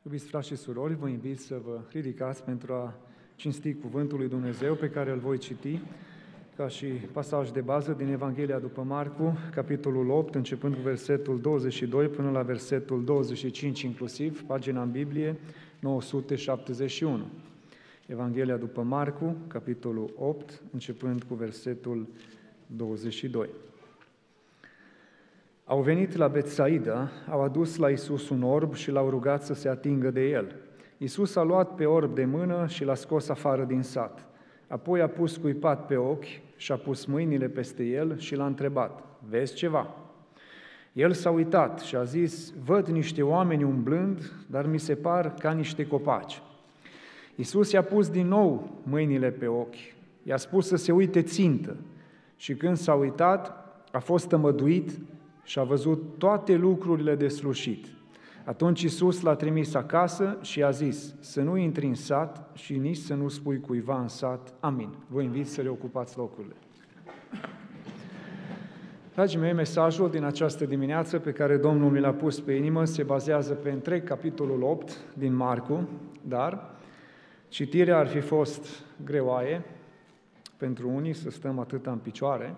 Iubiți frați și surori, vă invit să vă ridicați pentru a cinsti Cuvântul lui Dumnezeu pe care îl voi citi ca și pasaj de bază din Evanghelia după Marcu, capitolul 8, începând cu versetul 22 până la versetul 25 inclusiv, pagina în Biblie 971. Evanghelia după Marcu, capitolul 8, începând cu versetul 22. Au venit la Betsaida, au adus la Iisus un orb și l-au rugat să se atingă de el. Iisus a luat pe orb de mână și l-a scos afară din sat. Apoi a pus cuipat pe ochi și a pus mâinile peste el și l-a întrebat: "Vezi ceva?" El s-a uitat și a zis: "Văd niște oameni umblând, dar mi se par ca niște copaci." Iisus i-a pus din nou mâinile pe ochi, i-a spus să se uite țintă și când s-a uitat, a fost tămăduit și a văzut toate lucrurile deslușit. Atunci Iisus l-a trimis acasă și a zis: "Să nu intri în sat și nici să nu spui cuiva în sat." Amin. Vă invit să reocupați locurile. Dragii mei, mesajul din această dimineață pe care Domnul mi l-a pus pe inimă se bazează pe întreg capitolul 8 din Marcu, dar citirea ar fi fost greoaie pentru unii să stăm atâta în picioare.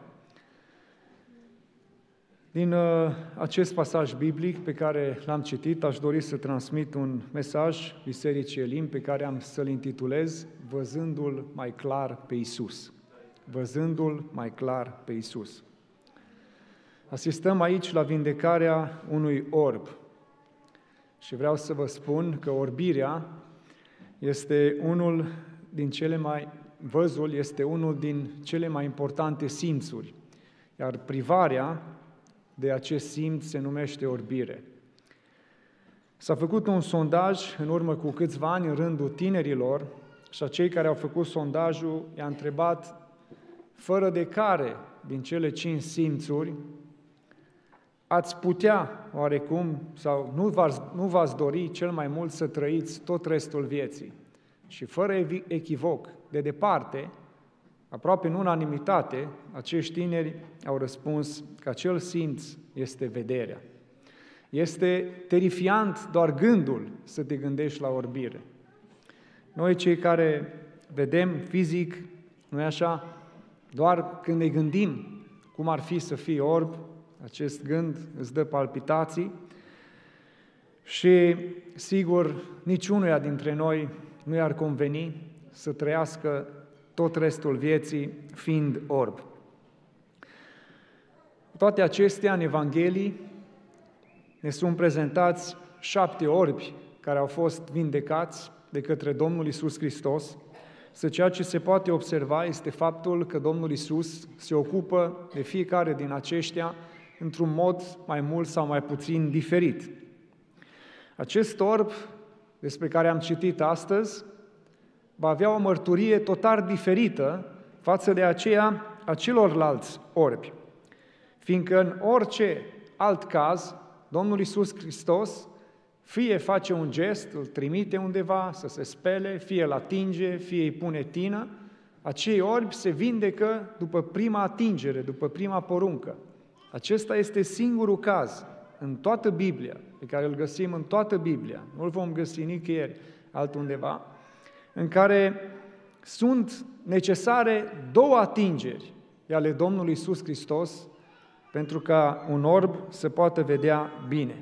Din acest pasaj biblic pe care l-am citit, aș dori să transmit un mesaj Bisericii Elim pe care am să-l intitulez Văzându-l mai clar pe Iisus. Văzându-l mai clar pe Iisus. Asistăm aici la vindecarea unui orb și vreau să vă spun că orbirea este unul din văzul este unul din cele mai importante simțuri, iar privarea de acest simț se numește orbire. S-a făcut un sondaj în urmă cu câțiva ani în rândul tinerilor și cei care au făcut sondajul i-a întrebat fără de care din cele 5 simțuri ați putea oarecum sau nu v-ați dori cel mai mult să trăiți tot restul vieții. Și fără echivoc, de departe, aproape în unanimitate, acești tineri au răspuns că acel simț este vederea. Este terifiant doar gândul să te gândești la orbire. Noi cei care vedem fizic, nu-i așa, doar când ne gândim cum ar fi să fii orb, acest gând îți dă palpitații și, sigur, niciunuia dintre noi nu i-ar conveni să trăiască tot restul vieții fiind orb. Toate acestea în Evanghelii ne sunt prezentați 7 orbi care au fost vindecați de către Domnul Iisus Hristos. Ceea ce se poate observa este faptul că Domnul Iisus se ocupă de fiecare din aceștia într-un mod mai mult sau mai puțin diferit. Acest orb despre care am citit astăzi va avea o mărturie total diferită față de aceea a celorlalți orbi. Fiindcă în orice alt caz, Domnul Iisus Hristos fie face un gest, îl trimite undeva să se spele, fie îl atinge, fie îi pune tină, acei orbi se vindecă după prima atingere, după prima poruncă. Acesta este singurul caz în toată Biblia, pe care îl găsim în toată Biblia, nu-l vom găsi nicăieri altundeva, în care sunt necesare 2 atingeri ale Domnului Iisus Hristos pentru ca un orb să poată vedea bine.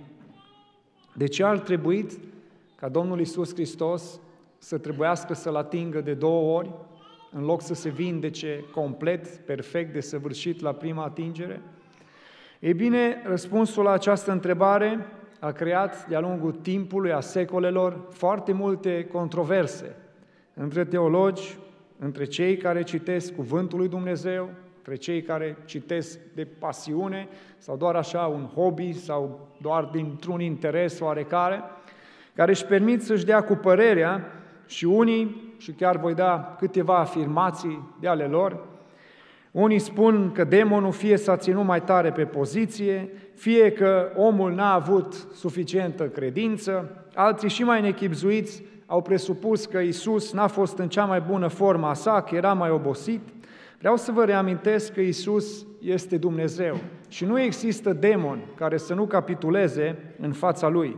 De ce ar trebui ca Domnul Iisus Hristos să trebuiască să-l atingă de 2 ori, în loc să se vindece complet, perfect, desăvârșit la prima atingere? Ei bine, răspunsul la această întrebare a creat de-a lungul timpului, a secolelor, foarte multe controverse între teologi, între cei care citesc Cuvântul lui Dumnezeu, între cei care citesc de pasiune sau doar așa un hobby sau doar dintr-un interes oarecare, care își permit să-și dea cu părerea și unii, și chiar voi da câteva afirmații de ale lor, unii spun că demonul fie s-a ținut mai tare pe poziție, fie că omul n-a avut suficientă credință, alții și mai nechibzuiți au presupus că Iisus n-a fost în cea mai bună formă a sa, că era mai obosit. Vreau să vă reamintesc că Iisus este Dumnezeu și nu există demon care să nu capituleze în fața Lui.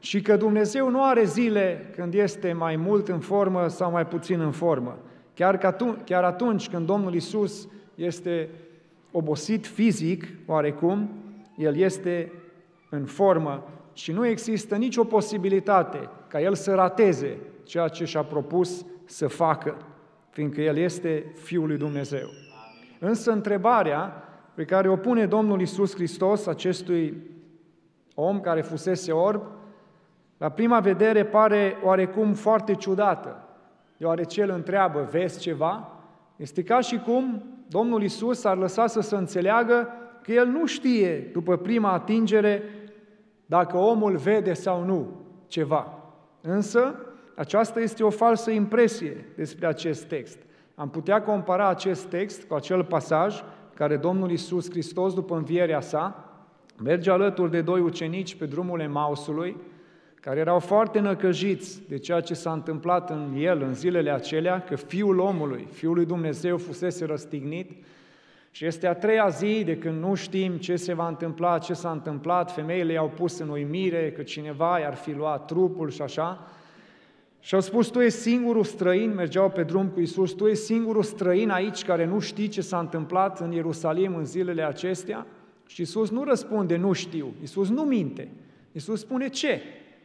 și că Dumnezeu nu are zile când este mai mult în formă sau mai puțin în formă. Chiar atunci când Domnul Iisus este obosit fizic, oarecum, El este în formă și nu există nicio posibilitate ca El să rateze ceea ce și-a propus să facă, fiindcă El este Fiul lui Dumnezeu. Însă întrebarea pe care o pune Domnul Iisus Hristos acestui om care fusese orb, la prima vedere pare oarecum foarte ciudată, deoarece El întreabă, vezi ceva? Este ca și cum Domnul Iisus ar lăsa să se înțeleagă că El nu știe, după prima atingere, dacă omul vede sau nu ceva. Însă, aceasta este o falsă impresie despre acest text. Am putea compara acest text cu acel pasaj care Domnul Iisus Hristos, după învierea sa, merge alături de doi ucenici pe drumul Emausului, care erau foarte năcăjiți de ceea ce s-a întâmplat în El în zilele acelea, că Fiul omului, Fiul lui Dumnezeu fusese răstignit și este a treia zi de când nu știm ce se va întâmpla, ce s-a întâmplat, femeile i-au pus în uimire că cineva i-ar fi luat trupul și așa, și au spus, tu ești singurul străin, mergeau pe drum cu Iisus, tu ești singurul străin aici care nu știi ce s-a întâmplat în Ierusalim în zilele acestea? Și Iisus nu răspunde, nu știu, Iisus nu minte, Iisus spune ce?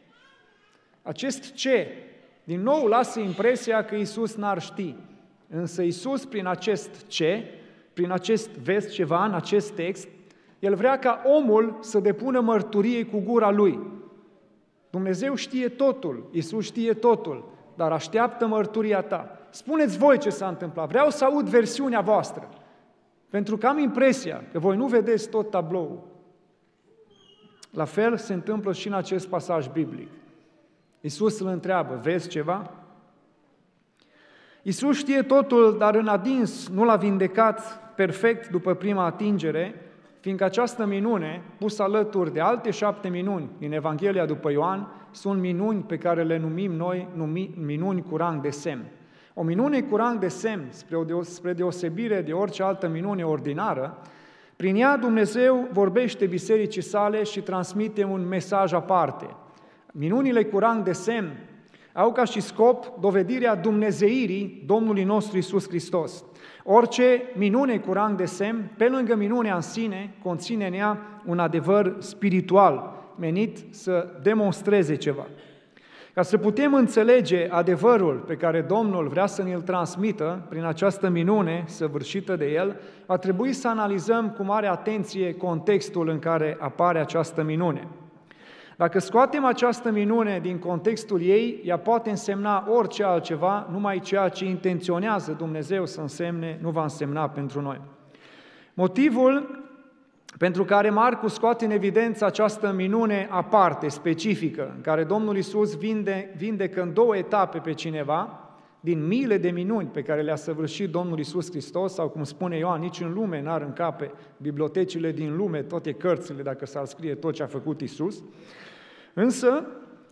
Acest ce, din nou lasă impresia că Iisus n-ar ști, însă Iisus prin acest ce, prin acest vezi ceva în acest text, El vrea ca omul să depună mărturie cu gura lui. Dumnezeu știe totul, Iisus știe totul, dar așteaptă mărturia ta. Spuneți voi ce s-a întâmplat, vreau să aud versiunea voastră, pentru că am impresia că voi nu vedeți tot tabloul. La fel se întâmplă și în acest pasaj biblic. Iisus îl întreabă, vezi ceva? Iisus știe totul, dar în adins nu l-a vindecat perfect după prima atingere, fiindcă această minune, pusă alături de alte 7 minuni din Evanghelia după Ioan, sunt minuni pe care le numim noi minuni cu rang de semn. O minune cu rang de semn, spre deosebire de orice altă minune ordinară, prin ea Dumnezeu vorbește bisericii sale și transmite un mesaj aparte. Minunile cu rang de semn au ca și scop dovedirea dumnezeirii Domnului nostru Iisus Hristos. Orice minune cu rang de semn, pe lângă minunea în sine, conține în ea un adevăr spiritual, menit să demonstreze ceva. Ca să putem înțelege adevărul pe care Domnul vrea să ne-l transmită prin această minune săvârșită de El, va trebui să analizăm cu mare atenție contextul în care apare această minune. Dacă scoatem această minune din contextul ei, ea poate însemna orice altceva, numai ceea ce intenționează Dumnezeu să însemne, nu va însemna pentru noi. Motivul pentru care Marcu scoate în evidență această minune aparte, specifică, în care Domnul Iisus vindecă în 2 etape pe cineva, din miile de minuni pe care le-a săvârșit Domnul Iisus Hristos, sau cum spune Ioan, nici în lume n-ar încape bibliotecile din lume, toate cărțile, dacă s-ar scrie tot ce a făcut Iisus, însă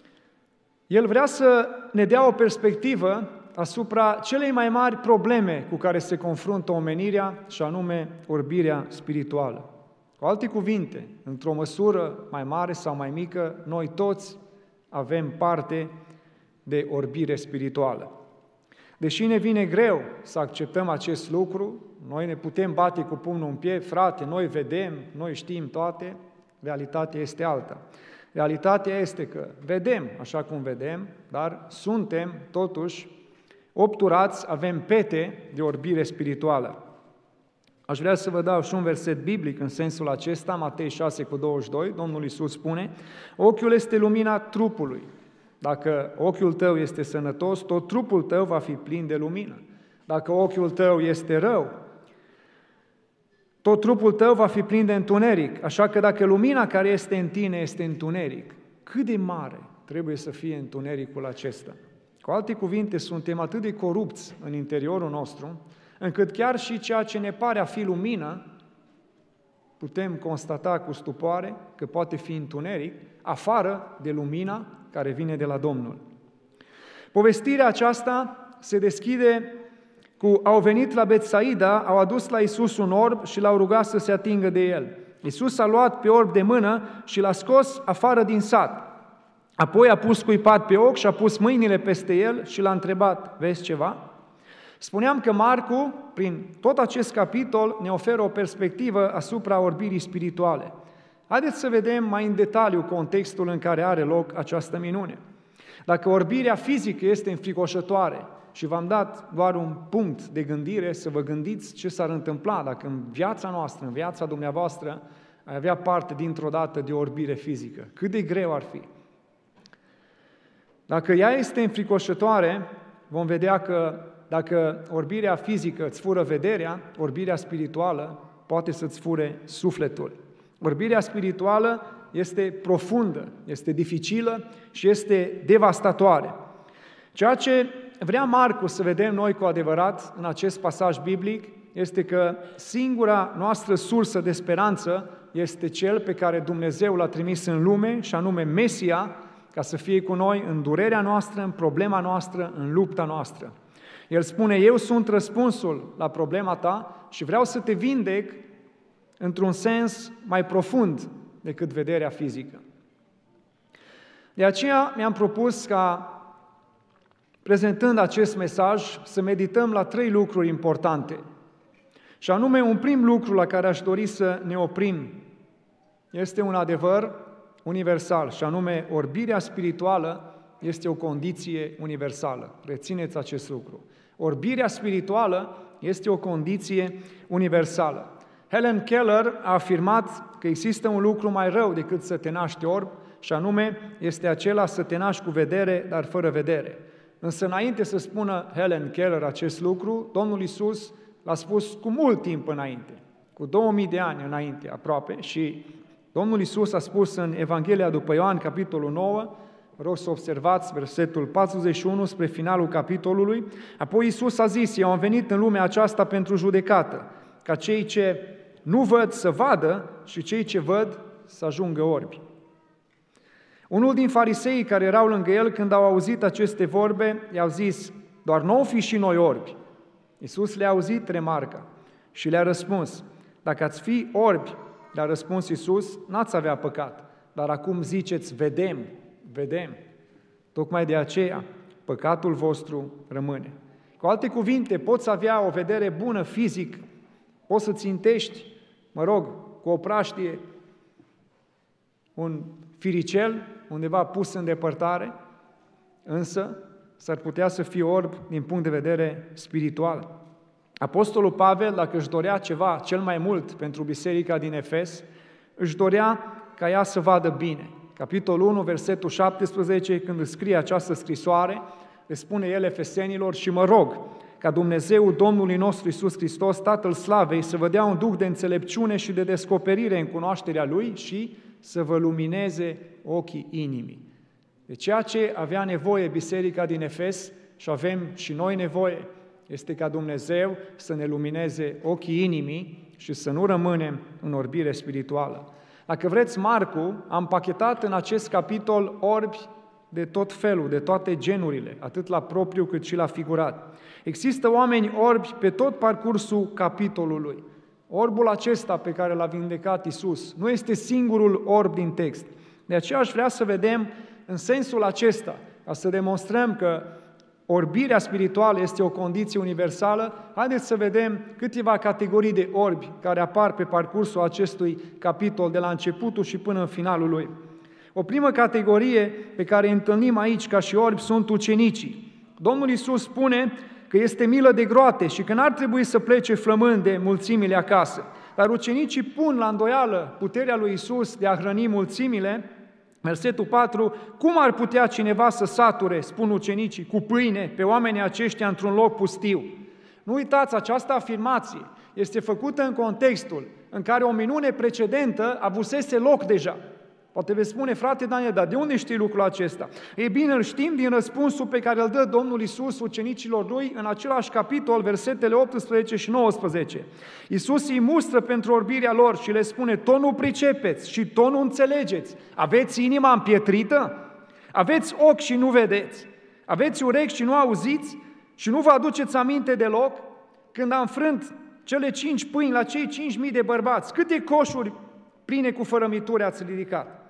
El vrea să ne dea o perspectivă asupra celei mai mari probleme cu care se confruntă omenirea, și anume orbirea spirituală. Cu alte cuvinte, într-o măsură mai mare sau mai mică, noi toți avem parte de orbire spirituală. Deși ne vine greu să acceptăm acest lucru, noi ne putem bate cu pumnul în piept, frate, noi vedem, noi știm toate, realitatea este alta. Realitatea este că vedem așa cum vedem, dar suntem totuși obturați, avem pete de orbire spirituală. Aș vrea să vă dau și un verset biblic în sensul acesta, Matei 6:22, Domnul Iisus spune, ochiul este lumina trupului. Dacă ochiul tău este sănătos, tot trupul tău va fi plin de lumină. Dacă ochiul tău este rău, tot trupul tău va fi plin de întuneric. Așa că dacă lumina care este în tine este întuneric, cât de mare trebuie să fie întunericul acesta? Cu alte cuvinte, suntem atât de corupți în interiorul nostru, încât chiar și ceea ce ne pare a fi lumină, putem constata cu stupoare că poate fi întuneric, afară de lumina care vine de la Domnul. Povestirea aceasta se deschide cu au venit la Betsaida, au adus la Iisus un orb și l-au rugat să se atingă de el. Iisus a luat pe orb de mână și l-a scos afară din sat. Apoi a pus cuipat pe ochi și a pus mâinile peste el și l-a întrebat, vezi ceva? Spuneam că Marcu, prin tot acest capitol, ne oferă o perspectivă asupra orbirii spirituale. Haideți să vedem mai în detaliu contextul în care are loc această minune. Dacă orbirea fizică este înfricoșătoare, și v-am dat doar un punct de gândire, să vă gândiți ce s-ar întâmpla dacă în viața noastră, în viața dumneavoastră, ai avea parte dintr-o dată de o orbire fizică. Cât de greu ar fi. Dacă ea este înfricoșătoare, vom vedea că dacă orbirea fizică îți fură vederea, orbirea spirituală poate să-ți fure sufletul. Orbirea spirituală este profundă, este dificilă și este devastatoare. Ceea ce vrea Marcu să vedem noi cu adevărat în acest pasaj biblic este că singura noastră sursă de speranță este Cel pe care Dumnezeu l-a trimis în lume, și anume Mesia, ca să fie cu noi în durerea noastră, în problema noastră, în lupta noastră. El spune, eu sunt răspunsul la problema ta și vreau să te vindec într-un sens mai profund decât vederea fizică. De aceea mi-am propus ca, prezentând acest mesaj, să medităm la 3 lucruri importante. Și anume, un prim lucru la care aș dori să ne oprim este un adevăr universal, și anume, orbirea spirituală este o condiție universală. Rețineți acest lucru. Orbirea spirituală este o condiție universală. Helen Keller a afirmat că există un lucru mai rău decât să te naști orb, și anume, este acela să te naști cu vedere, dar fără vedere. Însă, înainte să spună Helen Keller acest lucru, Domnul Iisus l-a spus cu mult timp înainte, cu 2000 de ani înainte aproape, și Domnul Iisus a spus în Evanghelia după Ioan, capitolul 9, vă rog să observați versetul 41 spre finalul capitolului, apoi Iisus a zis, eu am venit în lumea aceasta pentru judecată, ca cei ce nu văd să vadă și cei ce văd să ajungă orbi. Unul din fariseii care erau lângă el, când au auzit aceste vorbe, i-au zis, doar n-o fi și noi orbi. Iisus le-a auzit remarca și le-a răspuns, dacă ați fi orbi, le-a răspuns Iisus, n-ați avea păcat, dar acum ziceți, vedem. Tocmai de aceea, păcatul vostru rămâne. Cu alte cuvinte, poți avea o vedere bună fizic, poți să țintești, cu o praștie, un firicel undeva pus în depărtare, însă s-ar putea să fie orb din punct de vedere spiritual. Apostolul Pavel, dacă își dorea ceva cel mai mult pentru biserica din Efes, își dorea ca ea să vadă bine. Capitolul 1, versetul 17, când își scrie această scrisoare, le spune el efesenilor, și mă rog ca Dumnezeul Domnului nostru Iisus Hristos, Tatăl Slavei, să vă dea un duh de înțelepciune și de descoperire în cunoașterea Lui și să vă lumineze ochii inimii. De ceea ce avea nevoie biserica din Efes și avem și noi nevoie, este ca Dumnezeu să ne lumineze ochii inimii și să nu rămânem în orbire spirituală. Dacă vreți, Marcu a împachetat în acest capitol orbi de tot felul, de toate genurile, atât la propriu cât și la figurat. Există oameni orbi pe tot parcursul capitolului. Orbul acesta pe care l-a vindecat Iisus nu este singurul orb din text. De aceea aș vrea să vedem în sensul acesta, ca să demonstrăm că orbirea spirituală este o condiție universală. Haideți să vedem câteva categorii de orbi care apar pe parcursul acestui capitol, de la începutul și până în finalul lui. O primă categorie pe care îi întâlnim aici ca și orbi sunt ucenicii. Domnul Iisus spune că este milă de groate și că n-ar trebui să plece flămânde mulțimile acasă. Dar ucenicii pun la îndoială puterea lui Iisus de a hrăni mulțimile. Versetul 4, cum ar putea cineva să sature, spun ucenicii, cu pâine pe oamenii aceștia într-un loc pustiu? Nu uitați, această afirmație este făcută în contextul în care o minune precedentă avusese loc deja. Poate veți spune, frate Daniel, dar de unde știi lucrul acesta? Ei bine, îl știm din răspunsul pe care îl dă Domnul Iisus ucenicilor lui în același capitol, versetele 18 și 19. Iisus îi mustră pentru orbirea lor și le spune, tot nu pricepeți și tot nu înțelegeți. Aveți inima împietrită? Aveți ochi și nu vedeți? Aveți urechi și nu auziți? Și nu vă aduceți aminte deloc? Când am frânt cele 5 pâini la cei 5.000 de bărbați, câte coșuri pline cu fărămituri ați ridicat?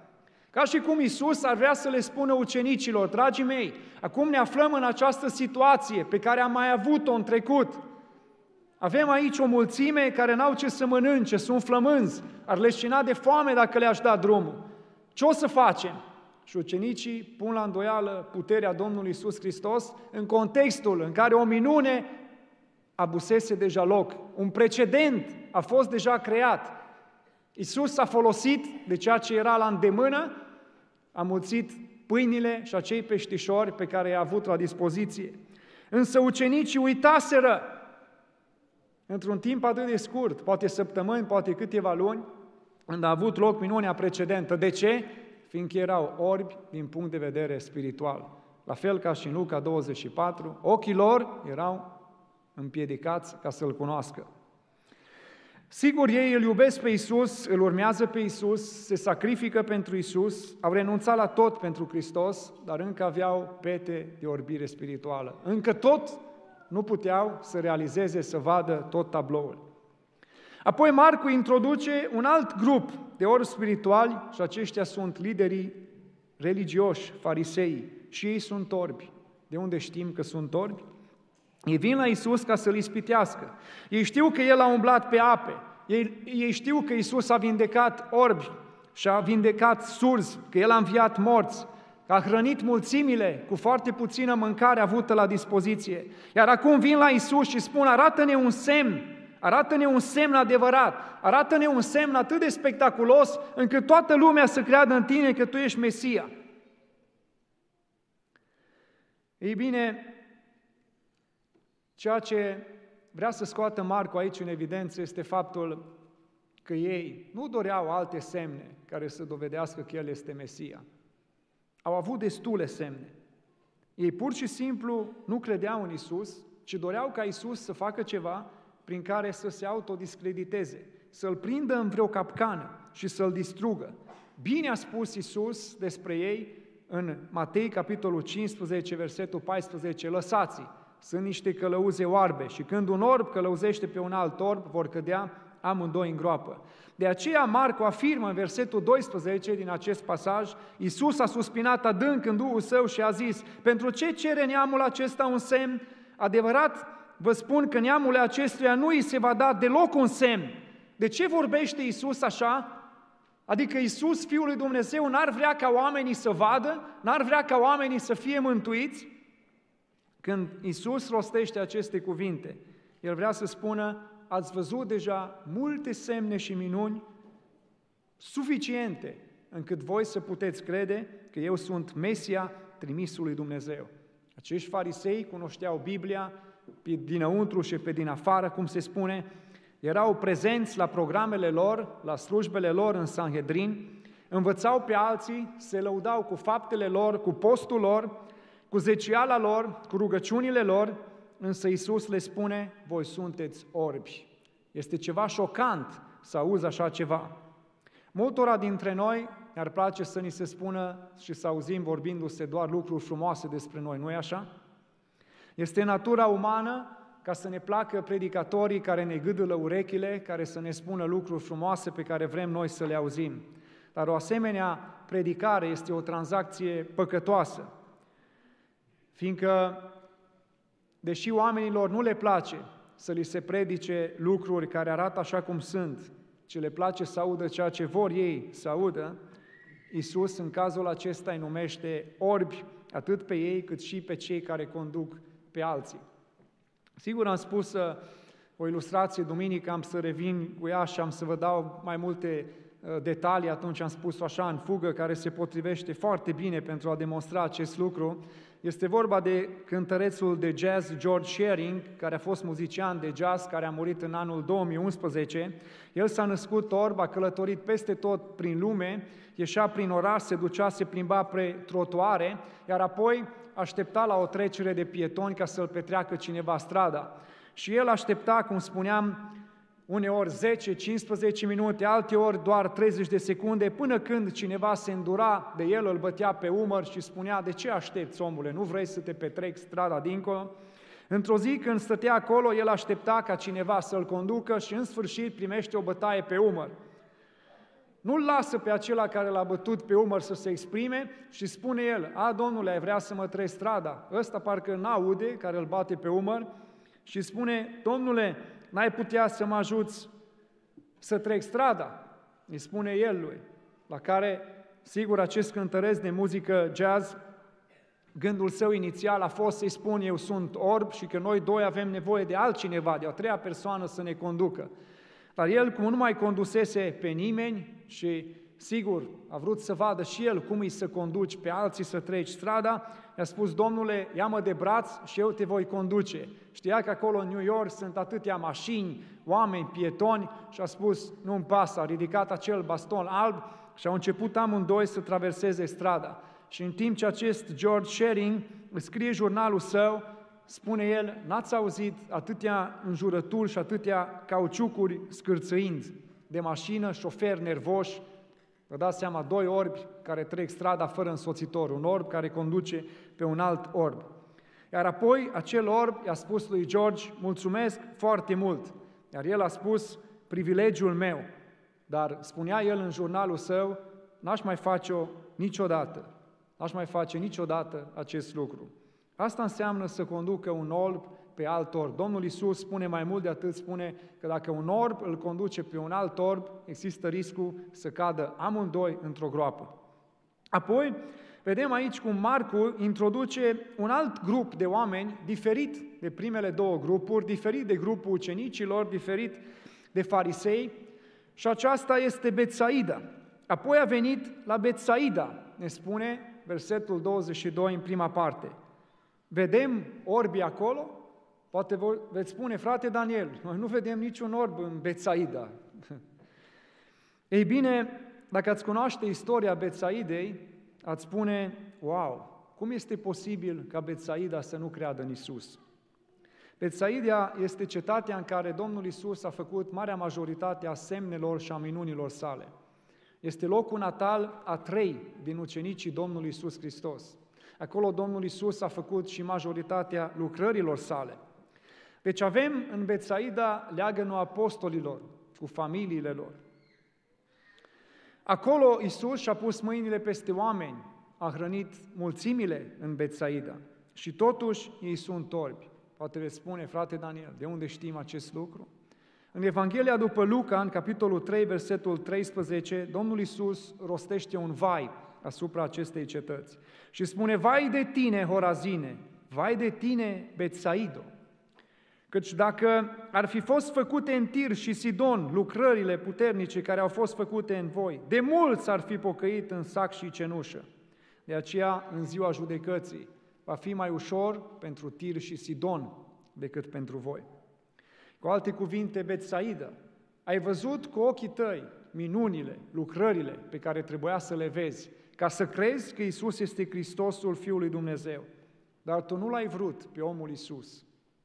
Ca și cum Iisus ar vrea să le spună ucenicilor: dragii mei, acum ne aflăm în această situație pe care am mai avut-o în trecut. Avem aici o mulțime care n-au ce să mănânce, sunt flămânzi, ar leșina de foame dacă le-aș da drumul. Ce o să facem? Și ucenicii pun la îndoială puterea Domnului Iisus Hristos în contextul în care o minune avusese deja loc, un precedent a fost deja creat. Iisus a folosit de ceea ce era la îndemână, a mulțit pâinile și acei peștișori pe care i-a avut la dispoziție. Însă ucenicii uitaseră, într-un timp atât de scurt, poate săptămâni, poate câteva luni, când a avut loc minunea precedentă. De ce? Fiindcă erau orbi din punct de vedere spiritual. La fel ca și în Luca 24, ochii lor erau împiedicați ca să-L cunoască. Sigur, ei îl iubesc pe Iisus, îl urmează pe Iisus, se sacrifică pentru Iisus, au renunțat la tot pentru Hristos, dar încă aveau pete de orbire spirituală. Încă tot nu puteau să realizeze, să vadă tot tabloul. Apoi Marcu introduce un alt grup de orbi spirituali și aceștia sunt liderii religioși, farisei, și ei sunt orbi. De unde știm că sunt orbi? Ei vin la Iisus ca să-L ispitească. Ei știu că El a umblat pe ape. Ei știu că Iisus a vindecat orbi și a vindecat surzi, că El a înviat morți, că a hrănit mulțimile cu foarte puțină mâncare avută la dispoziție. Iar acum vin la Iisus și spun: arată-ne un semn, arată-ne un semn adevărat, arată-ne un semn atât de spectaculos încât toată lumea să creadă în Tine că Tu ești Mesia. Ei bine, ceea ce vrea să scoată Marcu aici în evidență este faptul că ei nu doreau alte semne care să dovedească că El este Mesia. Au avut destule semne. Ei pur și simplu nu credeau în Iisus, ci doreau ca Iisus să facă ceva prin care să se autodiscrediteze, să-L prindă în vreo capcană și să-L distrugă. Bine a spus Iisus despre ei în Matei, capitolul 15, versetul 14: lăsați-i, sunt niște călăuze oarbe și când un orb călăuzește pe un alt orb, vor cădea amândoi în groapă. De aceea Marcu afirmă în versetul 12 din acest pasaj: Iisus a suspinat adânc în Duhul Său și a zis: pentru ce cere neamul acesta un semn? Adevărat vă spun că neamul acestuia nu îi se va da deloc un semn. De ce vorbește Iisus așa? Adică Iisus, Fiul lui Dumnezeu, n-ar vrea ca oamenii să vadă? N-ar vrea ca oamenii să fie mântuiți? Când Iisus rostește aceste cuvinte, El vrea să spună: ați văzut deja multe semne și minuni suficiente încât voi să puteți crede că eu sunt Mesia, trimisul lui Dumnezeu. Acești farisei cunoșteau Biblia pe dinăuntru și pe din afară, cum se spune, erau prezenți la programele lor, la slujbele lor în Sanhedrin, învățau pe alții, se lăudau cu faptele lor, cu postul lor, cu zeciala lor, cu rugăciunile lor, însă Iisus le spune: voi sunteți orbi. Este ceva șocant să auzi așa ceva. Multora dintre noi ne-ar place să ni se spună și să auzim vorbindu-se doar lucruri frumoase despre noi, nu-i așa? Este natura umană ca să ne placă predicatorii care ne gâdâlă urechile, care să ne spună lucruri frumoase pe care vrem noi să le auzim. Dar o asemenea predicare este o tranzacție păcătoasă, fiindcă, deși oamenilor nu le place să li se predice lucruri care arată așa cum sunt, ci le place să audă ceea ce vor ei să audă, Iisus în cazul acesta îi numește orbi atât pe ei cât și pe cei care conduc pe alții. Sigur, am spus o ilustrație duminică, am să revin cu ea și am să vă dau mai multe detalii, atunci am spus-o așa în fugă, care se potrivește foarte bine pentru a demonstra acest lucru. Este vorba de cântărețul de jazz George Shearing, care a fost muzician de jazz, care a murit în anul 2011. El s-a născut orb, a călătorit peste tot prin lume, ieșea prin oraș, se ducea, se plimba pe trotuare, iar apoi aștepta la o trecere de pietoni ca să-l petreacă cineva strada. Și el aștepta, cum spuneam, uneori 10-15 minute, alteori doar 30 de secunde, până când cineva se îndura de el, îl bătea pe umăr și spunea: de ce aștepți, omule, nu vrei să te petreci strada dincolo? Într-o zi, când stătea acolo, el aștepta ca cineva să-l conducă și în sfârșit primește o bătaie pe umăr. Nu-l lasă pe acela care l-a bătut pe umăr să se exprime și spune el, domnule, ai vrea să mă treci strada? Ăsta parcă n-aude, care îl bate pe umăr, și spune, domnule, n-ai putea să mă ajuți să trec strada? Îi spune el lui, la care, sigur, acest cântăresc de muzică jazz, gândul său inițial a fost să-i spun, eu sunt orb și că noi doi avem nevoie de altcineva, de o treia persoană să ne conducă. Dar el, cum nu mai condusese pe nimeni și, sigur, a vrut să vadă și el cum îi să conduci pe alții să treci strada, i-a spus, domnule, ia-mă de braț și eu te voi conduce. Știa că acolo în New York sunt atâtea mașini, oameni, pietoni și a spus, nu-mi pasă, a ridicat acel baston alb și au început amândoi să traverseze strada. Și în timp ce acest George Shearing scrie jurnalul său, spune el, n-ați auzit atâtea înjurături și atâtea cauciucuri scârțâind de mașină, șoferi nervoși, vă dați seama, doi orbi care trec strada fără însoțitor, un orb care conduce pe un alt orb. Iar apoi acel orb i-a spus lui George, mulțumesc foarte mult, iar el a spus, privilegiul meu, dar spunea el în jurnalul său, n-aș mai face-o niciodată, n-aș mai face niciodată acest lucru. Asta înseamnă să conducă un orb pe alt orb. Domnul Iisus spune mai mult de atât, spune că dacă un orb îl conduce pe un alt orb, există riscul să cadă amândoi într-o groapă. Apoi, vedem aici cum Marcu introduce un alt grup de oameni diferit de primele două grupuri, diferit de grupul ucenicilor, diferit de farisei, și aceasta este Betsaida. Apoi a venit la Betsaida, ne spune versetul 22 în prima parte. Vedem orbi acolo? Poate veți spune, frate Daniel, noi nu vedem niciun orb în Betsaida. Ei bine, dacă ați cunoaște istoria Betsaidei, ați spune, wow, cum este posibil ca Betsaida să nu creadă în Iisus? Betsaida este cetatea în care Domnul Iisus a făcut marea majoritate a semnelor și a minunilor sale. Este locul natal a 3 din ucenicii Domnului Iisus Hristos. Acolo Domnul Iisus a făcut și majoritatea lucrărilor sale. Deci avem în Betsaida leagănul apostolilor cu familiile lor. Acolo Iisus și-a pus mâinile peste oameni, a hrănit mulțimile în Betsaida și totuși ei sunt orbi. Poate veți spune, frate Daniel, de unde știm acest lucru? În Evanghelia după Luca, în capitolul 3, versetul 13, Domnul Iisus rostește un vai asupra acestei cetăți și spune, vai de tine, Horazine, vai de tine, Betsaido, căci dacă ar fi fost făcute în Tir și Sidon lucrările puternice care au fost făcute în voi, de mulți ar fi pocăit în sac și cenușă. De aceea, în ziua judecății, va fi mai ușor pentru Tir și Sidon decât pentru voi. Cu alte cuvinte, Betsaida, ai văzut cu ochii tăi minunile, lucrările pe care trebuia să le vezi, ca să crezi că Iisus este Hristosul Fiul lui Dumnezeu. Dar tu nu l-ai vrut pe omul Iisus.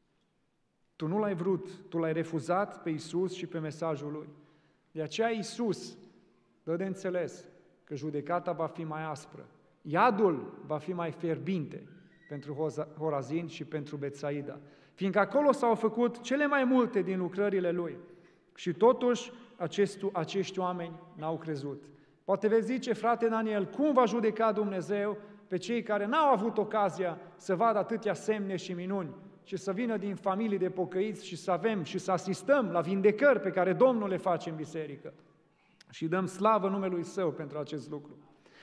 Tu nu l-ai vrut, tu l-ai refuzat pe Iisus și pe mesajul Lui. De aceea Iisus dă de înțeles că judecata va fi mai aspră. Iadul va fi mai fierbinte pentru Horazin și pentru Betsaida, fiindcă acolo s-au făcut cele mai multe din lucrările Lui. Și totuși acești oameni n-au crezut. Poate veți zice, frate Daniel, cum va judeca Dumnezeu pe cei care n-au avut ocazia să vadă atâtea semne și minuni și să vină din familii de pocăiți și să avem și să asistăm la vindecări pe care Domnul le face în biserică. Și dăm slavă numelui Său pentru acest lucru.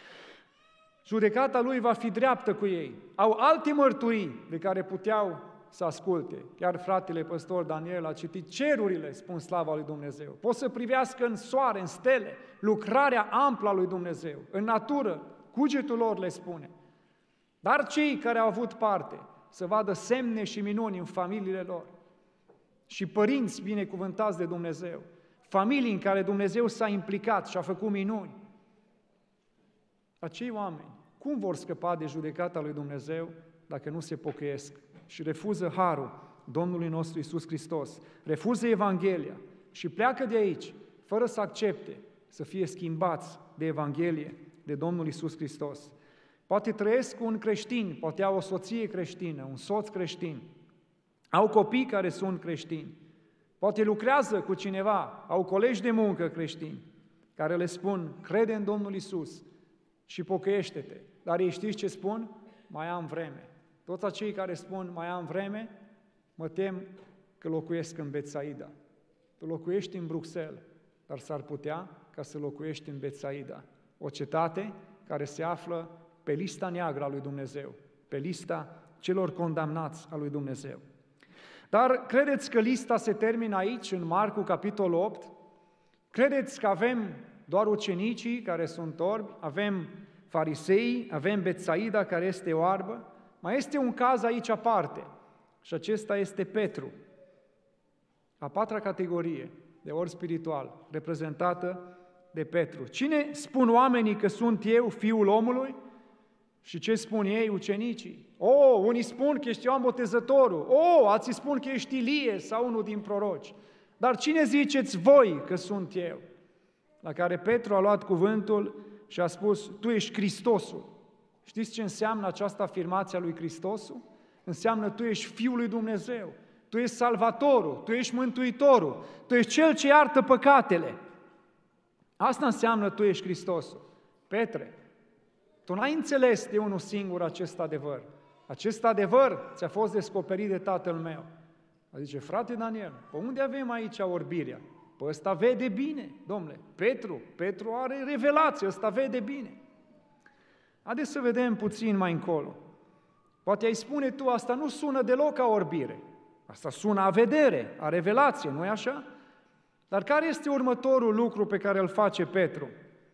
Judecata Lui va fi dreaptă cu ei. Au alte mărturii de care puteau să asculte. Chiar fratele păstor Daniel a citit, cerurile spun slava lui Dumnezeu. Pot să privească în soare, în stele, lucrarea amplă a lui Dumnezeu. În natură, cugetul lor le spune. Dar cei care au avut parte să vadă semne și minuni în familiile lor și părinți binecuvântați de Dumnezeu, familii în care Dumnezeu s-a implicat și a făcut minuni, acei oameni, cum vor scăpa de judecata lui Dumnezeu dacă nu se pocăiesc și refuză harul Domnului nostru Iisus Hristos, refuză Evanghelia și pleacă de aici, fără să accepte să fie schimbați de Evanghelie, de Domnul Iisus Hristos. Poate trăiesc cu un creștin, poate au o soție creștină, un soț creștin, au copii care sunt creștini, poate lucrează cu cineva, au colegi de muncă creștini, care le spun, crede în Domnul Iisus și pocăiește-te. Dar ei știți ce spun? Mai am vreme. Toți acei care spun, mai am vreme, mă tem că locuiesc în Betsaida. Tu locuiești în Bruxelles, dar s-ar putea ca să locuiești în Betsaida, o cetate care se află pe lista neagră a lui Dumnezeu, pe lista celor condamnați a lui Dumnezeu. Dar credeți că lista se termină aici, în Marcu, capitolul 8? Credeți că avem doar ucenicii care sunt orbi, avem farisei, avem Betsaida care este oarbă? Mai este un caz aici aparte și acesta este Petru, a patra categorie de orb spiritual, reprezentată de Petru. Cine spun oamenii că sunt eu, Fiul omului? Și ce spun ei, ucenicii? Unii spun că ești Ioan Botezătorul, alții spun că ești Ilie sau unul din proroci. Dar cine ziceți voi că sunt eu? La care Petru a luat cuvântul și a spus, tu ești Hristosul. Știți ce înseamnă această afirmație a lui Hristosul? Înseamnă tu ești Fiul lui Dumnezeu, tu ești Salvatorul, tu ești Mântuitorul, tu ești Cel ce iartă păcatele. Asta înseamnă tu ești Hristosul. Petre, tu n-ai înțeles de unul singur acest adevăr. Acest adevăr ți-a fost descoperit de Tatăl meu. Zice, frate Daniel, pe unde avem aici orbirea? Păi ăsta vede bine, domnule. Petru are revelație, ăsta vede bine. Haideți să vedem puțin mai încolo. Poate ai spune tu, asta nu sună deloc ca orbire. Asta sună a vedere, a revelație, nu-i așa? Dar care este următorul lucru pe care îl face Petru?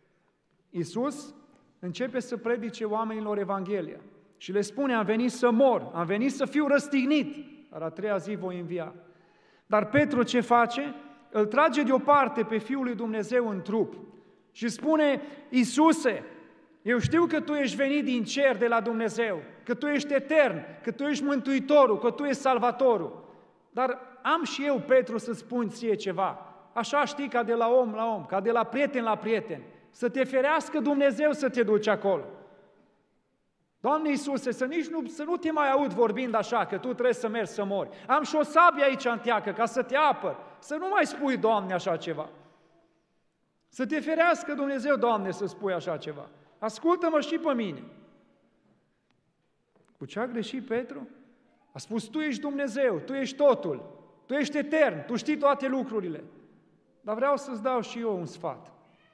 Iisus începe să predice oamenilor Evanghelia și le spune, am venit să mor, am venit să fiu răstignit, dar a treia zi voi învia. Dar Petru ce face? Îl trage deoparte pe Fiul lui Dumnezeu în trup și spune, Iisuse, eu știu că Tu ești venit din cer de la Dumnezeu, că Tu ești etern, că Tu ești Mântuitorul, că Tu ești Salvatorul. Dar am și eu, Petru, să spun ție ceva. Așa știi, ca de la om la om, ca de la prieten la prieten. Să te ferească Dumnezeu să te duci acolo. Doamne Iisuse, să nu te mai aud vorbind așa, că Tu trebuie să mergi să mori. Am și o sabie aici în teacă, ca să te apăr. Să nu mai spui, Doamne, așa ceva. Să te ferească Dumnezeu, Doamne, să spui așa ceva. Ascultă-mă și pe mine. Cu ce a greșit Petru? A spus, Tu ești Dumnezeu, Tu ești totul, Tu ești etern, Tu știi toate lucrurile. Dar vreau să-ți dau și eu un sfat.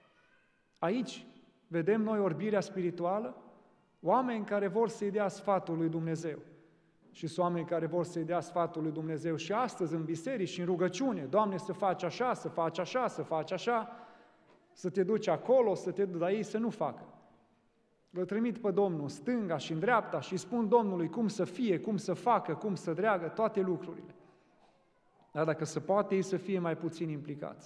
Aici vedem noi orbirea spirituală, oameni care vor să-i dea sfatul lui Dumnezeu. Și sunt oameni care vor să-i dea sfatul lui Dumnezeu și astăzi în biserici și în rugăciune. Doamne, să faci așa, să faci așa, să faci așa, să te duci acolo, să te duci la ei, să nu facă. Îl trimit pe Domnul în stânga și în dreapta și spun Domnului cum să fie, cum să facă, cum să dreagă, toate lucrurile. Dar dacă se poate, ei să fie mai puțin implicați.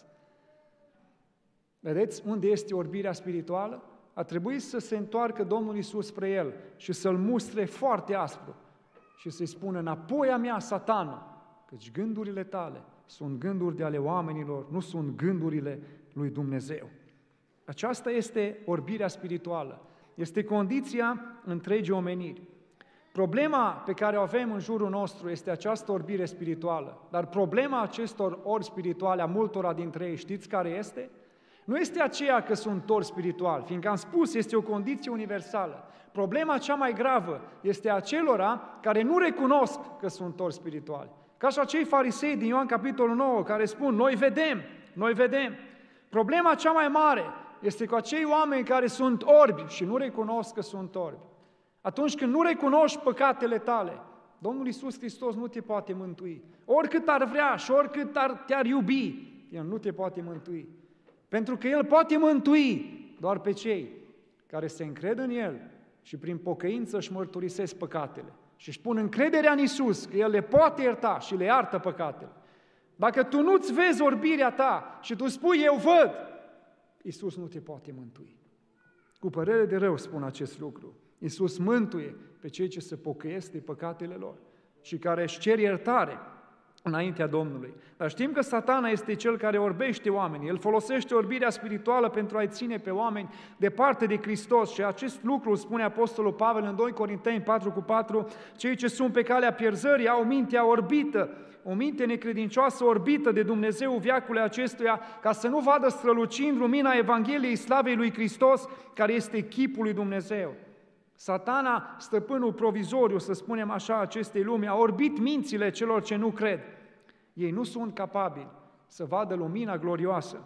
Vedeți unde este orbirea spirituală? A trebuit să se întoarcă Domnul Iisus spre el și să-l mustre foarte aspru și să-i spună, înapoi a mea, Satană, căci gândurile tale sunt gânduri de ale oamenilor, nu sunt gândurile lui Dumnezeu. Aceasta este orbirea spirituală. Este condiția întregii omeniri. Problema pe care o avem în jurul nostru este această orbire spirituală. Dar problema acestor orbi spirituale, a multora dintre ei, știți care este? Nu este aceea că sunt orbi spirituali, fiindcă am spus, este o condiție universală. Problema cea mai gravă este acelora care nu recunosc că sunt orbi spirituali. Ca și acei farisei din Ioan capitolul 9 care spun, noi vedem. Problema cea mai mare este cu acei oameni care sunt orbi și nu recunosc că sunt orbi. Atunci când nu recunoști păcatele tale, Domnul Iisus Hristos nu te poate mântui. Oricât ar vrea și oricât te-ar iubi, El nu te poate mântui. Pentru că El poate mântui doar pe cei care se încred în El și prin pocăință își mărturisesc păcatele și își pun încrederea în Iisus că El le poate ierta și le iartă păcatele. Dacă tu nu-ți vezi orbirea ta și tu spui, eu văd, Iisus nu te poate mântui. Cu părere de rău spun acest lucru. Iisus mântuie pe cei ce se pocăiesc de păcatele lor și care își cer iertare înaintea Domnului. Dar știm că Satana este cel care orbește oamenii. El folosește orbirea spirituală pentru a-i ține pe oameni departe de Hristos și acest lucru îl spune Apostolul Pavel în 2 Corinteni 4:4, cei ce sunt pe calea pierzării au mintea orbită, o minte necredincioasă orbită de Dumnezeu veacului acestuia, ca să nu vadă strălucind lumina Evangheliei slavei lui Hristos, care este chipul lui Dumnezeu. Satana, stăpânul provizoriu, să spunem așa, acestei lumi, a orbit mințile celor ce nu cred. Ei nu sunt capabili să vadă lumina glorioasă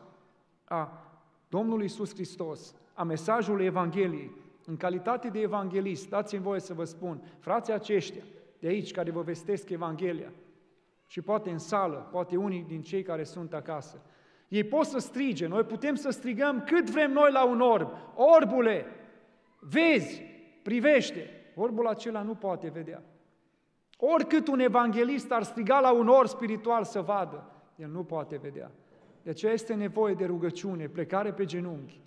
a Domnului Iisus Hristos, a mesajului Evangheliei. În calitate de evanghelist, dați-mi voie să vă spun, frații aceștia de aici care vă vestesc Evanghelia, și poate în sală, poate unii din cei care sunt acasă, ei pot să strige, noi putem să strigăm cât vrem noi la un orb: orbule, vezi, privește. Orbul acela nu poate vedea. Oricât un evanghelist ar striga la un orb spiritual să vadă, el nu poate vedea. De aceea este nevoie de rugăciune, plecare pe genunchi.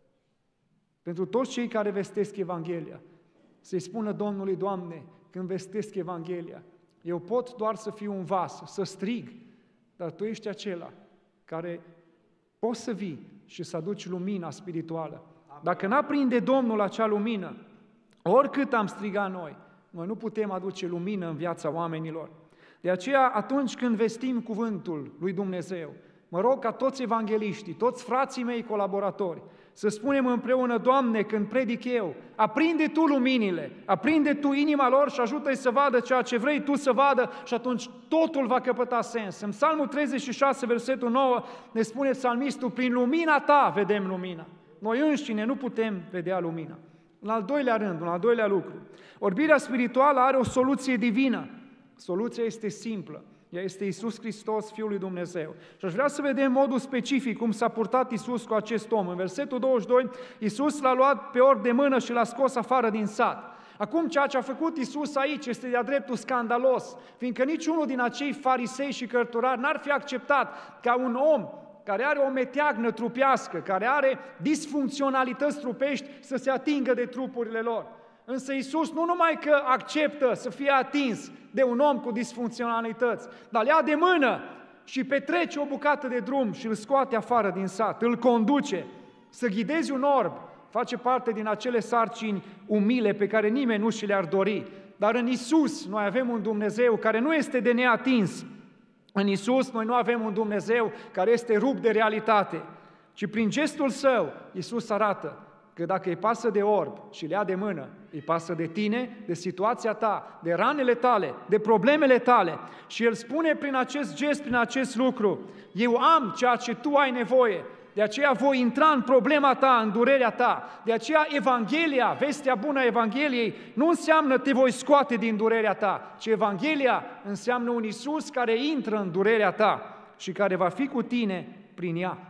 Pentru toți cei care vestesc Evanghelia, să-i spună Domnului: Doamne, când vestesc Evanghelia, eu pot doar să fiu un vas, să strig, dar Tu ești acela care poți să vii și să aduci lumina spirituală. Dacă n-aprinde Domnul acea lumină, oricât am strigat noi nu putem aduce lumină în viața oamenilor. De aceea, atunci când vestim cuvântul lui Dumnezeu, mă rog ca toți evangeliștii, toți frații mei colaboratori, să spunem împreună: Doamne, când predic eu, aprinde Tu luminile, aprinde Tu inima lor și ajută-i să vadă ceea ce vrei Tu să vadă și atunci totul va căpăta sens. În Psalmul 36, versetul 9, ne spune psalmistul: prin lumina Ta vedem lumina. Noi înșine nu putem vedea lumina. În al doilea rând, un al doilea lucru, orbirea spirituală are o soluție divină. Soluția este simplă. Ea este Iisus Hristos, Fiul lui Dumnezeu. Și aș vrea să vedem modul specific cum s-a purtat Iisus cu acest om. În versetul 22, Iisus l-a luat pe orb de mână și l-a scos afară din sat. Acum, ceea ce a făcut Iisus aici este de-a dreptul scandalos, fiindcă niciunul din acei farisei și cărturari n-ar fi acceptat ca un om care are o meteagnă trupească, care are disfuncționalități trupești, să se atingă de trupurile lor. Însă Iisus nu numai că acceptă să fie atins de un om cu disfuncționalități, dar le ia de mână și petrece o bucată de drum și îl scoate afară din sat, îl conduce. Să ghidezi un orb face parte din acele sarcini umile pe care nimeni nu și le-ar dori. Dar în Iisus noi avem un Dumnezeu care nu este de neatins. În Iisus noi nu avem un Dumnezeu care este rupt de realitate, ci prin gestul Său Iisus arată că dacă îi pasă de orb și le ia de mână, îi pasă de tine, de situația ta, de ranele tale, de problemele tale. Și El spune prin acest gest, prin acest lucru: eu am ceea ce tu ai nevoie, de aceea voi intra în problema ta, în durerea ta. De aceea Evanghelia, vestea bună a Evangheliei, nu înseamnă te voi scoate din durerea ta, ci Evanghelia înseamnă un Iisus care intră în durerea ta și care va fi cu tine prin ea.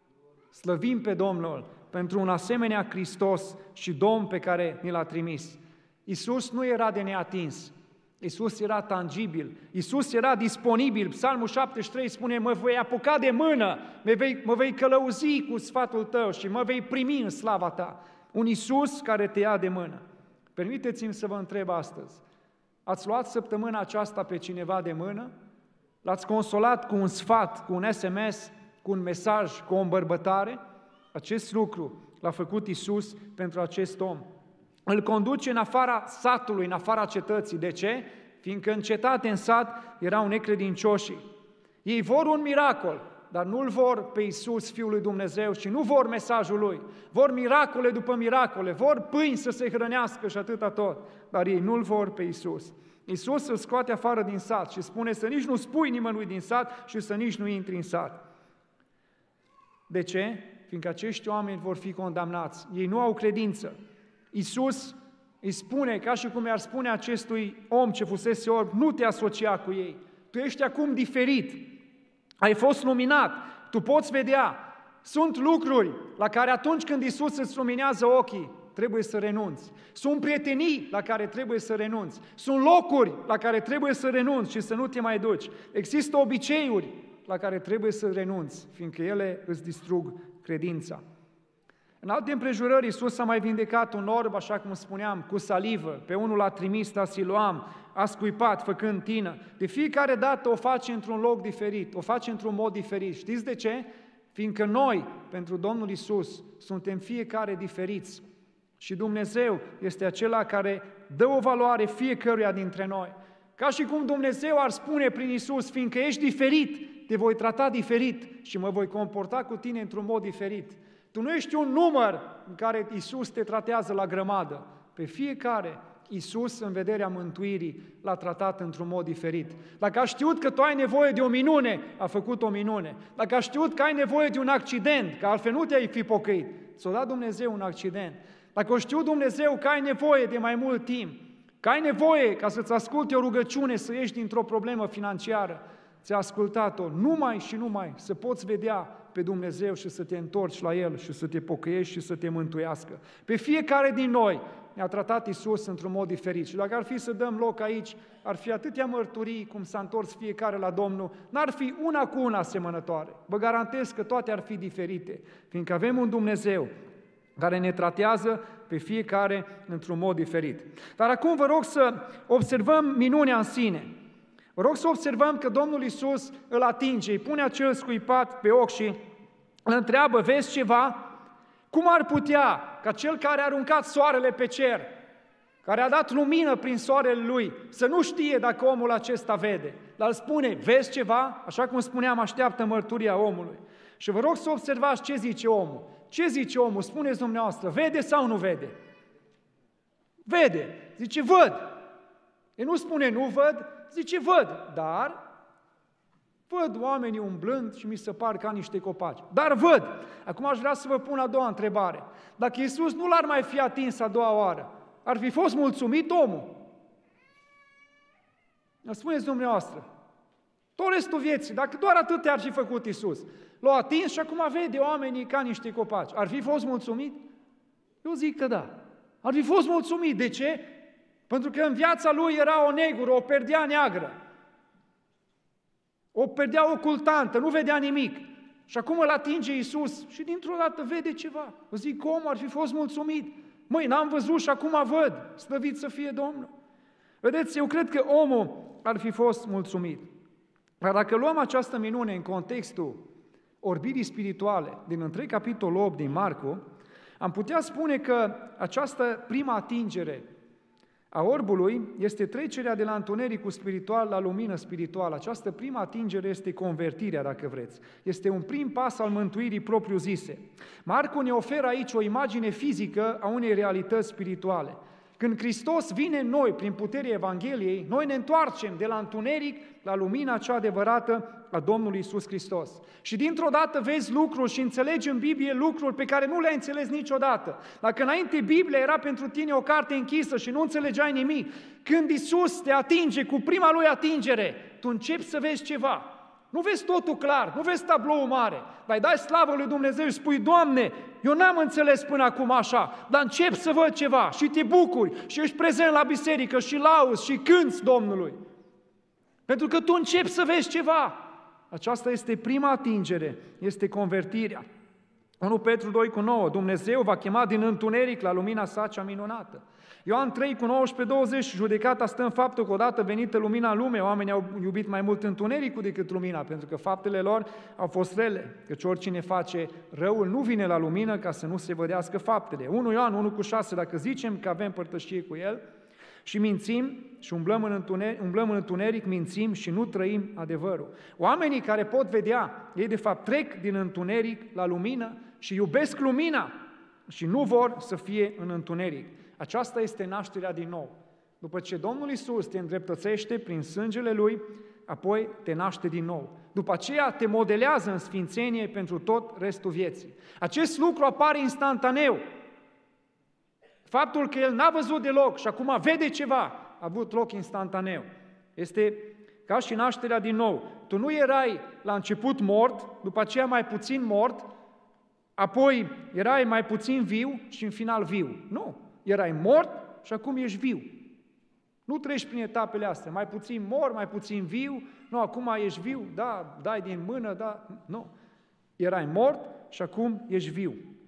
Slăvim pe Domnul pentru un asemenea Hristos și Domn pe care ni L-a trimis. Iisus nu era de neatins, Iisus era tangibil, Iisus era disponibil. Psalmul 73 spune: mă voi apuca de mână, mă vei călăuzi cu sfatul tău și mă vei primi în slava ta. Un Iisus care te ia de mână. Permiteți-mi să vă întreb astăzi: ați luat săptămâna aceasta pe cineva de mână? L-ați consolat cu un sfat, cu un SMS, cu un mesaj, cu o îmbărbătare? Acest lucru l-a făcut Iisus pentru acest om. Îl conduce în afara satului, în afara cetății. De ce? Fiindcă în cetate, în sat, erau necredincioșii. Ei vor un miracol, dar nu-L vor pe Iisus, Fiul lui Dumnezeu, și nu vor mesajul Lui. Vor miracole după miracole, vor pâini să se hrănească și atâta tot, dar ei nu-L vor pe Iisus. Iisus îl scoate afară din sat și spune să nici nu spui nimănui din sat și să nici nu intri în sat. De ce? Fiindcă acești oameni vor fi condamnați. Ei nu au credință. Iisus îi spune, ca și cum i-ar spune acestui om ce fusese orb: nu te asocia cu ei. Tu ești acum diferit. Ai fost luminat. Tu poți vedea. Sunt lucruri la care atunci când Iisus îți luminează ochii, trebuie să renunți. Sunt prietenii la care trebuie să renunți. Sunt locuri la care trebuie să renunți și să nu te mai duci. Există obiceiuri la care trebuie să renunți, fiindcă ele îți distrug credința. În alte împrejurări, Iisus a mai vindecat un orb, așa cum spuneam, cu salivă. Pe unul l-a trimis la Siloam, a scuipat, făcând tină. De fiecare dată o face într-un loc diferit, o face într-un mod diferit. Știți de ce? Fiindcă noi, pentru Domnul Iisus, suntem fiecare diferiți. Și Dumnezeu este acela care dă o valoare fiecăruia dintre noi. Ca și cum Dumnezeu ar spune prin Iisus, fiindcă ești diferit, te voi trata diferit și mă voi comporta cu tine într-un mod diferit. Tu nu ești un număr în care Iisus te tratează la grămadă. Pe fiecare, Iisus, în vederea mântuirii, l-a tratat într-un mod diferit. Dacă a știut că tu ai nevoie de o minune, a făcut o minune. Dacă a știut că ai nevoie de un accident, că altfel nu te-ai fi pocăit, ți-a dat Dumnezeu un accident. Dacă a știut Dumnezeu că ai nevoie de mai mult timp, că ai nevoie ca să-ți asculte o rugăciune, să ieși dintr-o problemă financiară, ți-a ascultat-o numai și numai să poți vedea pe Dumnezeu și să te întorci la El și să te pocăiești și să te mântuiască. Pe fiecare din noi ne-a tratat Iisus într-un mod diferit. Și dacă ar fi să dăm loc aici, ar fi atâtea mărturii cum s-a întors fiecare la Domnul, n-ar fi una cu una asemănătoare. Vă garantez că toate ar fi diferite, fiindcă avem un Dumnezeu care ne tratează pe fiecare într-un mod diferit. Dar acum vă rog să observăm minunea în sine. Vă rog să observăm că Domnul Iisus îl atinge, îi pune acel scuipat pe ochi și îl întreabă, vezi ceva? Cum ar putea ca cel care a aruncat soarele pe cer, care a dat lumină prin soarele lui, să nu știe dacă omul acesta vede? Dar îl spune, vezi ceva? Așa cum spuneam, așteaptă mărturia omului. Și vă rog să observați ce zice omul. Ce zice omul? Spuneți dumneavoastră, vede sau nu vede? Vede. Zice, văd. El nu spune, nu văd, zice, văd, dar văd oamenii umblând și mi se par ca niște copaci. Dar văd. Acum aș vrea să vă pun a doua întrebare. Dacă Iisus nu l-ar mai fi atins a doua oară, ar fi fost mulțumit omul? Spuneți dumneavoastră. Tot restul vieții, dacă doar atât ar fi făcut Iisus, l-a atins și acum vede oamenii ca niște copaci. Ar fi fost mulțumit? Eu zic că da. Ar fi fost mulțumit. De ce? Pentru că în viața lui era o negură, o perdea neagră. O perdea ocultantă, nu vedea nimic. Și acum îl atinge Iisus și dintr-o dată vede ceva. Eu zic că omul ar fi fost mulțumit. Măi, n-am văzut și acum văd. Slăvit să fie Domnul. Vedeți, eu cred că omul ar fi fost mulțumit. Dar dacă luăm această minune în contextul orbirii spirituale din întreg capitolul 8 din Marcu, am putea spune că această prima atingere a orbului este trecerea de la întunericul spiritual la lumină spirituală. Această prima atingere este convertirea, dacă vreți. Este un prim pas al mântuirii propriu-zise. Marcu ne oferă aici o imagine fizică a unei realități spirituale. Când Hristos vine în noi prin puterea Evangheliei, noi ne întoarcem de la întuneric la lumina cea adevărată a Domnului Iisus Hristos. Și dintr-o dată vezi lucruri și înțelegi în Biblie lucruri pe care nu le-ai înțeles niciodată. Dacă înainte Biblia era pentru tine o carte închisă și nu înțelegeai nimic, când Iisus te atinge cu prima lui atingere, tu începi să vezi ceva. Nu vezi totul clar, nu vezi tabloul mare, dar îi dai slavă lui Dumnezeu și spui, Doamne, eu n-am înțeles până acum așa, dar încep să văd ceva și te bucuri și ești prezent la biserică și lauzi și cânți Domnului. Pentru că tu începi să vezi ceva. Aceasta este prima atingere, este convertirea. 1 Petru 2,9, Dumnezeu va chema din întuneric la lumina sa cea minunată. Ioan 3,19-20, judecata stă în faptul că odată venită lumina în lume, oamenii au iubit mai mult întunericul decât lumina, pentru că faptele lor au fost rele, căci oricine face răul nu vine la lumină ca să nu se vădească faptele. 1 Ioan 1,6, dacă zicem că avem părtășie cu El și mințim și umblăm în întuneric, mințim și nu trăim adevărul. Oamenii care pot vedea, ei de fapt trec din întuneric la lumină și iubesc lumina și nu vor să fie în întuneric. Aceasta este nașterea din nou. După ce Domnul Iisus te îndreptățește prin sângele Lui, apoi te naște din nou. După aceea te modelează în sfințenie pentru tot restul vieții. Acest lucru apare instantaneu. Faptul că el n-a văzut deloc și acum vede ceva, a avut loc instantaneu. Este ca și nașterea din nou. Tu nu erai la început mort, după aceea mai puțin mort, apoi erai mai puțin viu și în final viu. Nu, erai mort și acum ești viu. Nu treci prin etapele astea, mai puțin mort, mai puțin viu, nu, acum ești viu, da, dai din mână, da, nu. Erai mort și acum ești viu.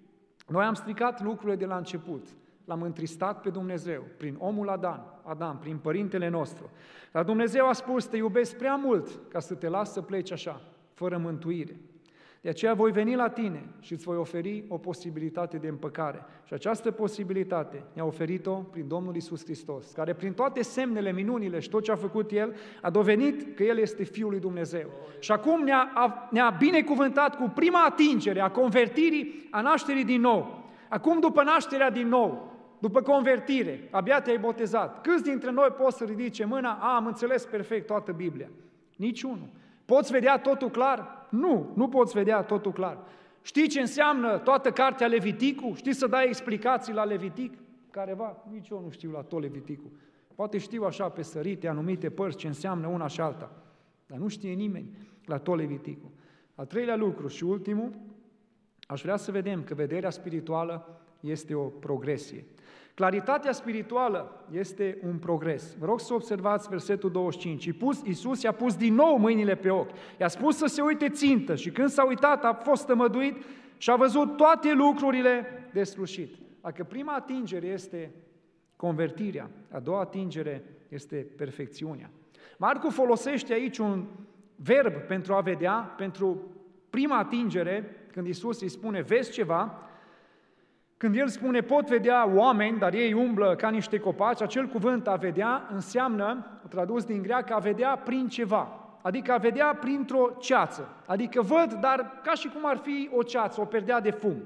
Noi am stricat lucrurile de la început. L-am întristat pe Dumnezeu, prin omul Adam, prin părintele nostru. Dar Dumnezeu a spus, te iubesc prea mult ca să te las să pleci așa, fără mântuire. De aceea voi veni la tine și îți voi oferi o posibilitate de împăcare. Și această posibilitate ne-a oferit-o prin Domnul Iisus Hristos, care prin toate semnele, minunile și tot ce a făcut El, a dovedit că El este Fiul lui Dumnezeu. Și acum ne-a binecuvântat cu prima atingere a convertirii, a nașterii din nou. Acum, după nașterea din nou, după convertire, abia te-ai botezat. Câți dintre noi pot să ridice mâna? Am înțeles perfect toată Biblia. Niciunul. Poți vedea totul clar? Nu poți vedea totul clar. Știi ce înseamnă toată cartea Leviticul? Știi să dai explicații la Levitic? Careva? Nici eu nu știu la tot Leviticul. Poate știu așa pe sărite anumite părți ce înseamnă una și alta, dar nu știe nimeni la tot Leviticul. Al treilea lucru și ultimul, aș vrea să vedem că vederea spirituală este o progresie. Claritatea spirituală este un progres. Vă rog să observați versetul 25. Iisus i-a pus din nou mâinile pe ochi. I-a spus să se uite țintă și când s-a uitat a fost tămăduit și a văzut toate lucrurile deslușit. Dacă prima atingere este convertirea, a doua atingere este perfecțiunea. Marcu folosește aici un verb pentru a vedea, pentru prima atingere, când Iisus îi spune vezi ceva. Când El spune, pot vedea oameni, dar ei umblă ca niște copaci, acel cuvânt a vedea înseamnă, tradus din greacă, a vedea prin ceva, adică a vedea printr-o ceață, adică văd, dar ca și cum ar fi o ceață, o perdea de fum.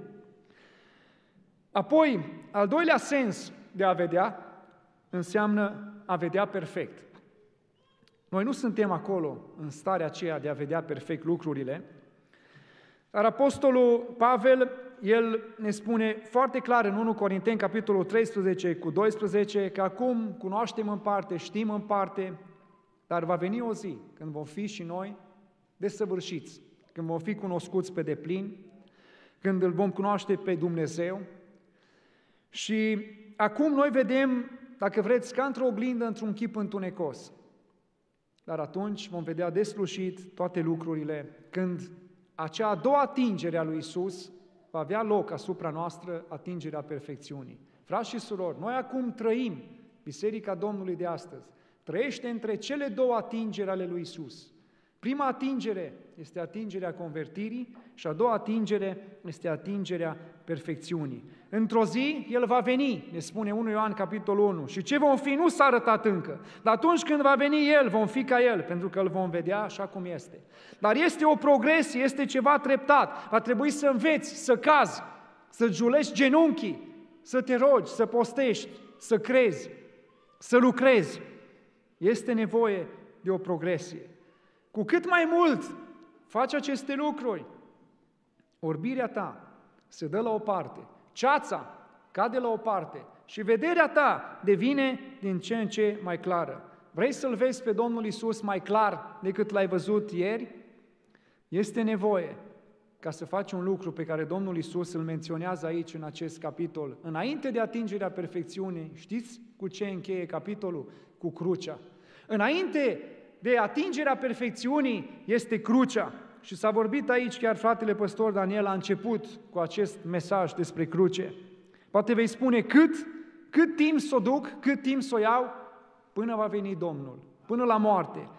Apoi, al doilea sens de a vedea înseamnă a vedea perfect. Noi nu suntem acolo în starea aceea de a vedea perfect lucrurile, dar Apostolul Pavel, el ne spune foarte clar în 1 Corinteni, capitolul 13 cu 12, că acum cunoaștem în parte, știm în parte, dar va veni o zi când vom fi și noi desăvârșiți, când vom fi cunoscuți pe deplin, când îl vom cunoaște pe Dumnezeu. Și acum noi vedem, dacă vreți, ca într-o oglindă, într-un chip întunecos. Dar atunci vom vedea deslușit toate lucrurile, când acea a doua atingere a lui Iisus va avea loc asupra noastră, atingerea perfecțiunii. Frați și surori, noi acum trăim, Biserica Domnului de astăzi, trăiește între cele două atingeri ale lui Iisus. Prima atingere este atingerea convertirii și a doua atingere este atingerea perfecțiunii. Într-o zi, El va veni, ne spune 1 Ioan, capitolul 1, și ce vom fi nu s-a arătat încă, dar atunci când va veni El, vom fi ca El, pentru că Îl vom vedea așa cum este. Dar este o progresie, este ceva treptat, va trebui să înveți, să cazi, să julești genunchii, să te rogi, să postești, să crezi, să lucrezi. Este nevoie de o progresie. Cu cât mai mult faci aceste lucruri, orbirea ta se dă la o parte, ceața cade la o parte și vederea ta devine din ce în ce mai clară. Vrei să-L vezi pe Domnul Iisus mai clar decât l-ai văzut ieri? Este nevoie ca să faci un lucru pe care Domnul Iisus îl menționează aici în acest capitol. Înainte de atingerea perfecțiunii, știți cu ce încheie capitolul? Cu crucea. Înainte de atingerea perfecțiunii este crucea. Și s-a vorbit aici, chiar fratele păstor Daniel a început cu acest mesaj despre cruce. Poate vei spune cât timp s-o duc, cât timp s-o iau, până va veni Domnul, până la moarte.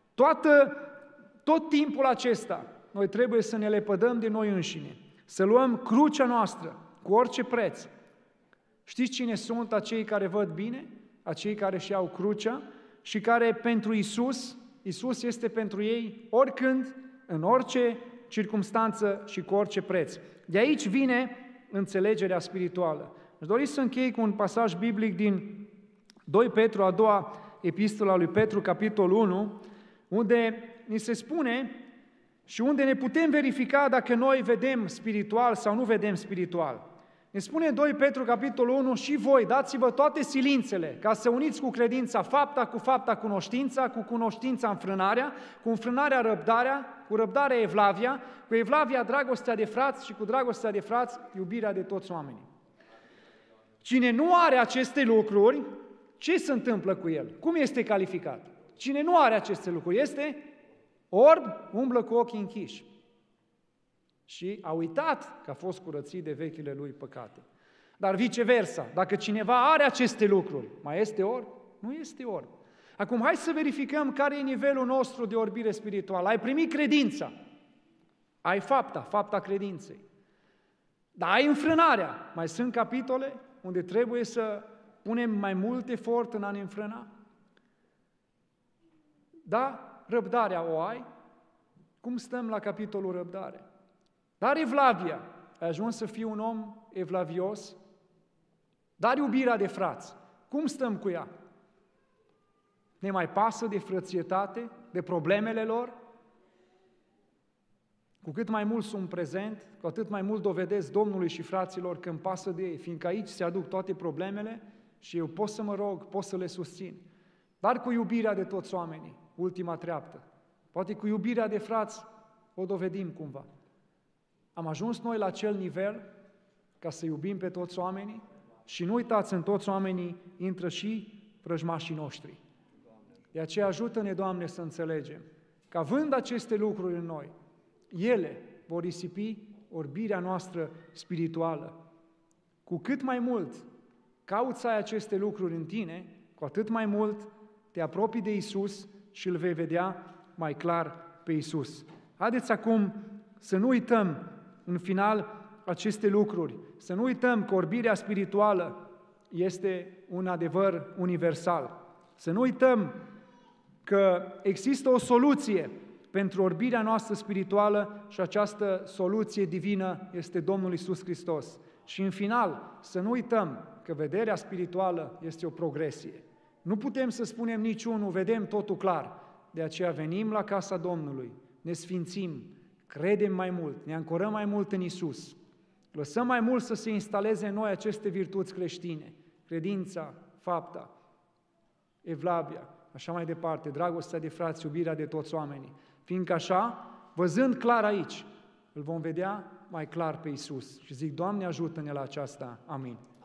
Tot timpul acesta, noi trebuie să ne lepădăm de noi înșine, să luăm crucea noastră cu orice preț. Știți cine sunt acei care văd bine? Acei care își iau crucea și care pentru Iisus este pentru ei oricând, în orice circumstanță și cu orice preț. De aici vine înțelegerea spirituală. Aș dori să închei cu un pasaj biblic din 2 Petru, a doua epistola lui Petru, capitolul 1, unde ni se spune și unde ne putem verifica dacă noi vedem spiritual sau nu vedem spiritual. Ne spune 2 Petru, capitolul 1, și voi dați-vă toate silințele ca să uniți cu credința fapta, cu fapta cunoștința, cu cunoștința înfrânarea, cu înfrânarea răbdarea, cu răbdarea evlavia, cu evlavia dragostea de frați și cu dragostea de frați iubirea de toți oamenii. Cine nu are aceste lucruri, ce se întâmplă cu el? Cum este calificat? Cine nu are aceste lucruri este orb, umblă cu ochii închiși. și a uitat că a fost curățit de vechile lui păcate. Dar viceversa, dacă cineva are aceste lucruri, mai este orb? Nu este orb. Acum, hai să verificăm care e nivelul nostru de orbire spirituală. Ai primit credința, ai fapta credinței, dar ai înfrânarea. Mai sunt capitole unde trebuie să punem mai mult efort în a ne înfrâna? Da, răbdarea o ai? Cum stăm la capitolul răbdare? Dar evlavia, ai ajuns să fii un om evlavios? Dar iubirea de frați, cum stăm cu ea? Ne mai pasă de frățietate, de problemele lor? Cu cât mai mult sunt prezent, cu atât mai mult dovedesc Domnului și fraților că îmi pasă de ei, fiindcă aici se aduc toate problemele și eu pot să mă rog, pot să le susțin. Dar cu iubirea de toți oamenii, ultima treaptă. Poate cu iubirea de frați o dovedim cumva. Am ajuns noi la acel nivel ca să iubim pe toți oamenii? Și nu uitați, în toți oamenii intră și vrăjmașii noștri. De aceea ajută-ne, Doamne, să înțelegem că având aceste lucruri în noi, ele vor risipi orbirea noastră spirituală. Cu cât mai mult cauți să ai aceste lucruri în tine, cu atât mai mult te apropii de Iisus și îl vei vedea mai clar pe Iisus. Haideți acum să nu uităm în final aceste lucruri, să nu uităm că orbirea spirituală este un adevăr universal. Să nu uităm că există o soluție pentru orbirea noastră spirituală și această soluție divină este Domnul Iisus Hristos. Și în final, să nu uităm că vederea spirituală este o progresie. Nu putem să spunem niciunul, vedem totul clar. De aceea venim la casa Domnului, ne sfințim, credem mai mult, ne ancorăm mai mult în Iisus. Lăsăm mai mult să se instaleze în noi aceste virtuți creștine, credința, fapta, evlavia, așa mai departe, dragostea de frați, iubirea de toți oamenii. Fiindcă așa, văzând clar aici, îl vom vedea mai clar pe Iisus. Și zic, Doamne, ajută-ne la aceasta. Amin.